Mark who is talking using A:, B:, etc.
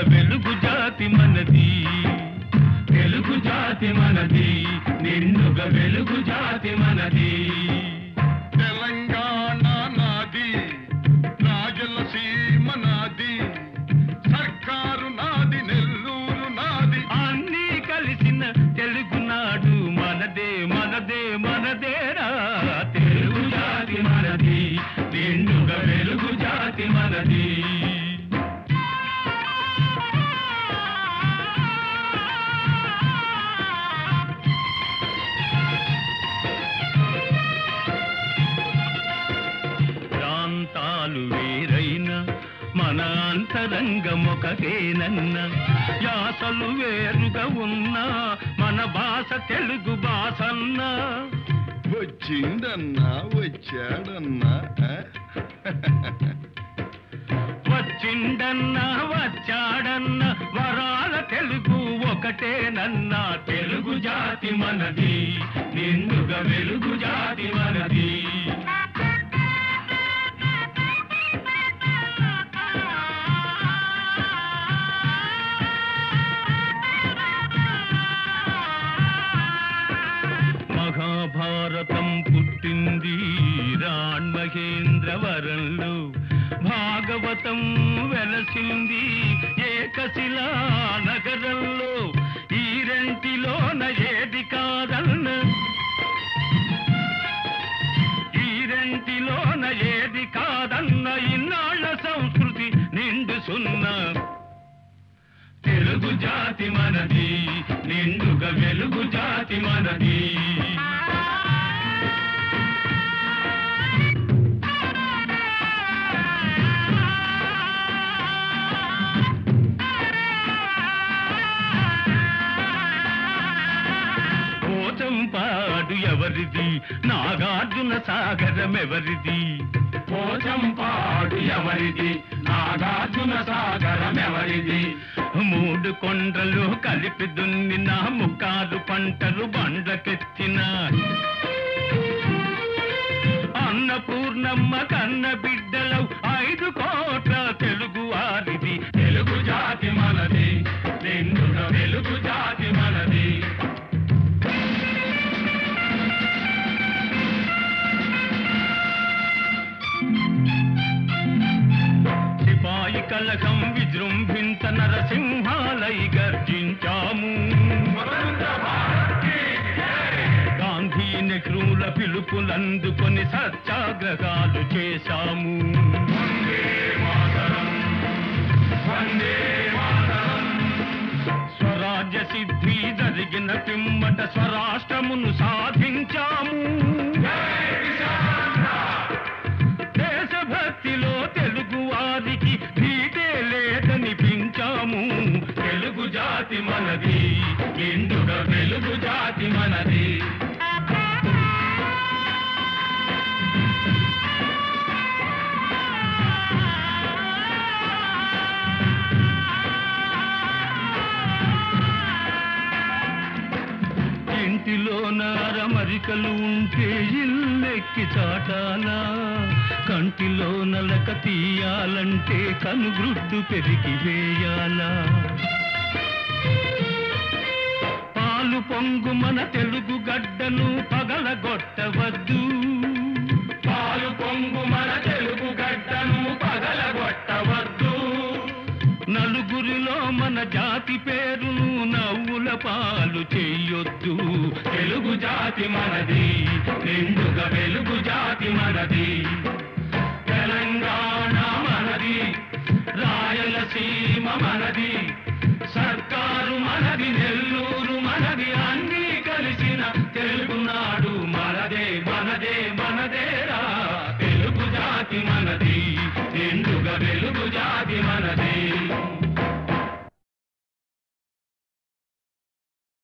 A: వెలుగు జాతి మనది, తెలుగు జాతి మనది, నిండుగా వెలుగు జాతి మనది.
B: తెలంగాణ నాది, రాయలసీమ నాది, సర్కారు నాది, నెల్లూరు నాది,
A: అన్నీ కలిసిన తెలుగునాడు మనదే మనదే మనదేరా. తెలుగు జాతి మనది, నిండుగా వెలుగు జాతి మనది. ప్రాంతాలు వేరైనా మన అంతరంగమొకటేనన్న, యాసలు వేరుగా ఉన్నా మన భాష తెలుగు భాషన్నా.
B: వచ్చిందన్నా వచ్చాడన్నా,
A: వచ్చిండన్నా వచ్చాడన్నా వరాల తెలుగు ఒకటేనన్నా. తెలుగు జాతి మనది, నిండుగా వెలుగు జాతి మనది. మహాభారతం పుట్టింది రాణ్మహేంద్రవరంలో, భాగవతం వెలసింది ఏకశిలా నగరంలో. ఈ రెంటిలోన ఏది కాదన్న, ఈ రెంటిలోన ఏది కాదన్న, ఇన్నాళ్ళ సంస్కృతి నిండు సున్నా. తెలుగు జాతి మనది, నిండుగా వెలుగు జాతి మనది. పోచంపాడు ఎవరిది, నాగార్జున సాగరం ఎవరిది? పోచంపాడు ఎవరిది, నాగార్జున సాగరం ఎవరిది? మూడు కొండలు కలిపి దున్నిన, ముక్కారు పంటలు బండ్లకెత్తిన, అన్నపూర్ణమ్మ కన్న బిడ్డలు 5 కోట్ల తెలుగు వారిది. తెలుగు జాతి మనది, నిండుగా వెలుగు జాతి మనది. సిపాయి కలకం విజృంభించ నరసింహాలై గర్జించాము. గాంధీ నెహ్రూల పిలుపులందుకొని సత్యాగ్రహాలు చేశాము. స్వరాజ్య సిద్ధి జరిగిన పిమ్మట స్వరాష్ట్రమును సాధించాము. దేశభక్తిలో తెలుగు వారికి భీతే లేదనిపించాము. తెలుగు జాతి మనది, నిండుగా వెలుగు జాతి మనది. ఇంటిలో నారమరికలు ఉంటే ఇల్లెక్కి చాటాలా, కంటిలో నలక తీయాలంటే కనుగ్రుడ్డు పెరిగి వేయాలా. పాలు పొంగు మన తెలుగు గడ్డను పగలగొట్టవద్దు, పాలు పొంగు మన తెలుగు గడ్డను పగలగొట్టవద్దు. నలుగురిలో మన జాతి పేరును నవ్వుల పాలు చెయ్యొద్దు. తెలుగు జాతి మనది, నిండుగా వెలుగు జాతి మనది. తెలంగాణ మనది, రాయలసీమ మనది, సర్కారు మనది, నెల్లూరు